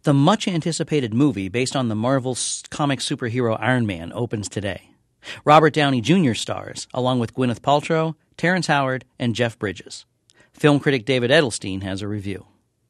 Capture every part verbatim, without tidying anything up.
The much-anticipated movie based on the Marvel comic superhero Iron Man opens today. Robert Downey Junior stars, along with Gwyneth Paltrow, Terrence Howard, and Jeff Bridges. Film critic David Edelstein has a review.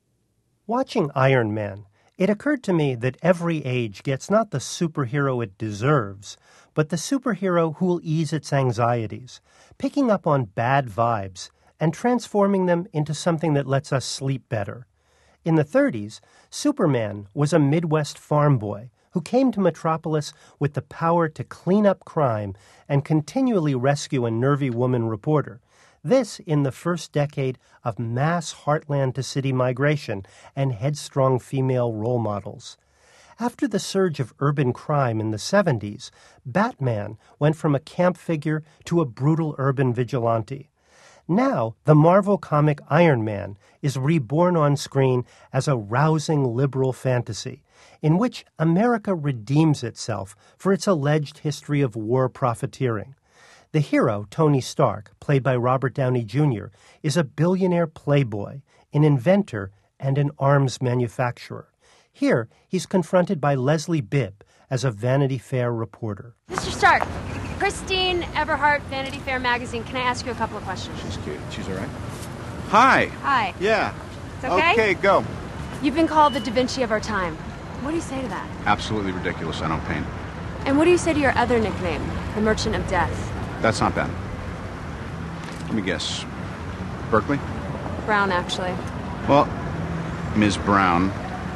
Watching Iron Man, it occurred to me that every age gets not the superhero it deserves, but the superhero who will ease its anxieties, picking up on bad vibes and transforming them into something that lets us sleep better. In the thirties, Superman was a Midwest farm boy who came to Metropolis with the power to clean up crime and continually rescue a nervy woman reporter. This in the first decade of mass heartland-to-city migration and headstrong female role models. After the surge of urban crime in the seventies, Batman went from a camp figure to a brutal urban vigilante. Now, the Marvel comic Iron Man is reborn on screen as a rousing liberal fantasy in which America redeems itself for its alleged history of war profiteering. The hero, Tony Stark, played by Robert Downey Junior, is a billionaire playboy, an inventor, and an arms manufacturer. Here, he's confronted by Leslie Bibb as a Vanity Fair reporter. Mister Stark, Christine Everhart, Vanity Fair magazine. Can I ask you a couple of questions? She's cute. She's all right. Hi. Hi. Yeah. It's okay? Okay, go. You've been called the Da Vinci of our time. What do you say to that? Absolutely ridiculous. I don't paint. And what do you say to your other nickname, the Merchant of Death? That's not bad. Let me guess. Berkeley? Brown, actually. Well, Miz Brown,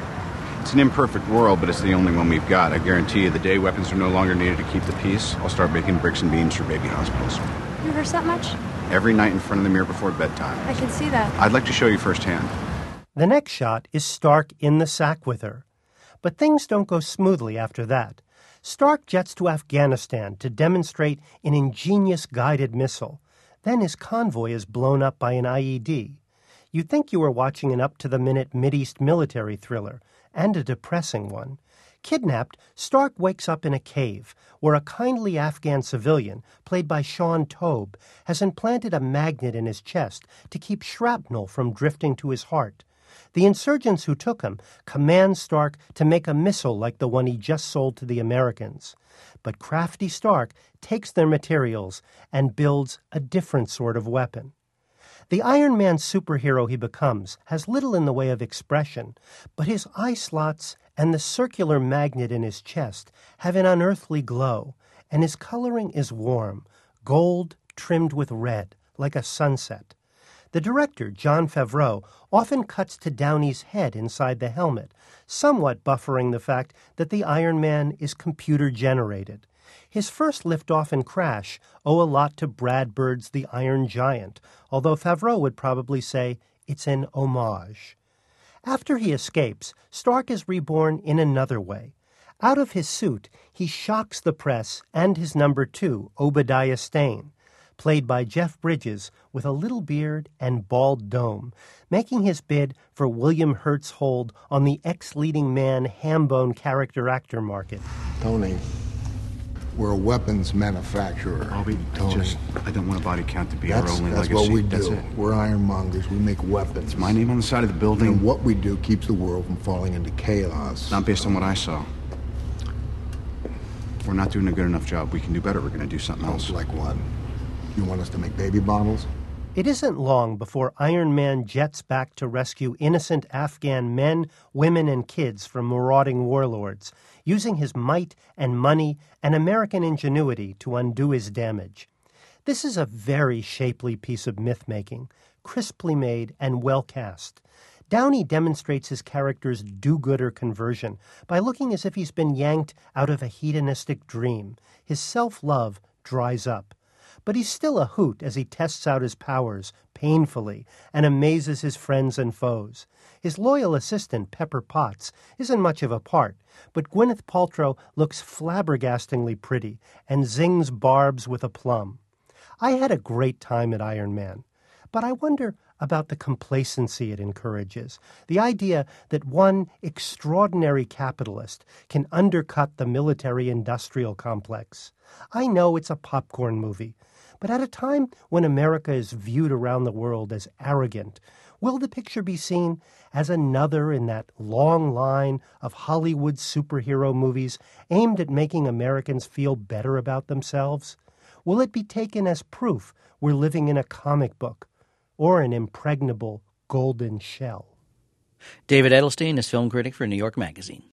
it's an imperfect world, but it's the only one we've got. I guarantee you the day weapons are no longer needed to keep the peace, I'll start making bricks and beams for baby hospitals. You rehearse that much? Every night in front of the mirror before bedtime. I can see that. I'd like to show you firsthand. The next shot is Stark in the sack with her. But things don't go smoothly after that. Stark jets to Afghanistan to demonstrate an ingenious guided missile. Then his convoy is blown up by an I E D. You'd think you were watching an up-to-the-minute Mideast military thriller, and a depressing one. Kidnapped, Stark wakes up in a cave where a kindly Afghan civilian, played by Sean Tobe, has implanted a magnet in his chest to keep shrapnel from drifting to his heart. The insurgents who took him command Stark to make a missile like the one he just sold to the Americans. But crafty Stark takes their materials and builds a different sort of weapon. The Iron Man superhero he becomes has little in the way of expression, but his eye slots and the circular magnet in his chest have an unearthly glow, and his coloring is warm, gold trimmed with red, like a sunset. The director, Jon Favreau, often cuts to Downey's head inside the helmet, somewhat buffering the fact that the Iron Man is computer-generated. His first liftoff and crash owe a lot to Brad Bird's The Iron Giant, although Favreau would probably say it's an homage. After he escapes, Stark is reborn in another way. Out of his suit, he shocks the press and his number two, Obadiah Stane, played by Jeff Bridges with a little beard and bald dome, making his bid for William Hurt's hold on the ex-leading man ham-bone character-actor market. Tony, we're a weapons manufacturer. Bobby, I just, I don't want a body count to be that's, our only that's legacy. What we That's do. it. We're ironmongers. We make weapons. It's my name on the side of the building. And what we do keeps the world from falling into chaos. Not based on what I saw. We're not doing a good enough job. We can do better. We're going to do something else. Like what? You want us to make baby bottles? It isn't long before Iron Man jets back to rescue innocent Afghan men, women, and kids from marauding warlords, using his might and money and American ingenuity to undo his damage. This is a very shapely piece of myth-making, crisply made and well cast. Downey demonstrates his character's do-gooder conversion by looking as if he's been yanked out of a hedonistic dream. His self-love dries up. But he's still a hoot as he tests out his powers painfully and amazes his friends and foes. His loyal assistant, Pepper Potts, isn't much of a part, but Gwyneth Paltrow looks flabbergastingly pretty and zings barbs with aplomb. I had a great time at Iron Man, but I wonder about the complacency it encourages, the idea that one extraordinary capitalist can undercut the military-industrial complex. I know it's a popcorn movie, but at a time when America is viewed around the world as arrogant, Will the picture be seen as another in that long line of Hollywood superhero movies aimed at making Americans feel better about themselves? Will it be taken as proof we're living in a comic book or an impregnable golden shell? David Edelstein is film critic for New York Magazine.